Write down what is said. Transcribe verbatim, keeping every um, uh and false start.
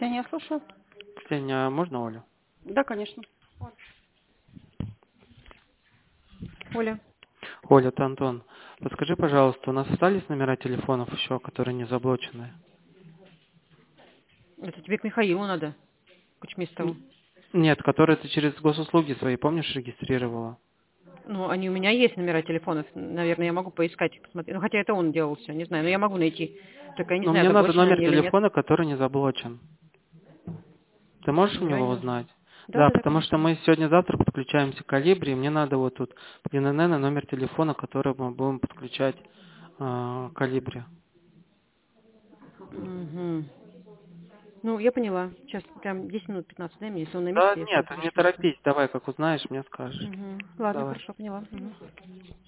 Ксения, я слушаю. Ксения, а можно Олю? Да, конечно. Оля. Оля, это Антон. Подскажи, пожалуйста, у нас остались номера телефонов еще, которые не заблочены? Это тебе к Михаилу надо, Кучмистову. Нет, которые ты через госуслуги свои, помнишь, регистрировала? Ну, они у меня есть номера телефонов. Наверное, я могу поискать, посмотреть. Ну, хотя это он делал все, не знаю. Но я могу найти. Только я не Но знаю, мне надо заблочены номер они или нет. телефона, который не заблочен. Ты можешь у Ну, я него не... узнать? Да, Да, да, да, потому что конечно. мы сегодня-завтра подключаемся к Калибре, и мне надо вот тут в эн эн эн номер телефона, который мы будем подключать э, к Калибре. Угу. Ну, я поняла. Сейчас прям десять минут, пятнадцать, дай мне. Если он на месте, Да я нет, сразу не вышлю. торопись, давай, как узнаешь, мне скажешь. Угу. Ладно, Давай. хорошо, поняла. Угу.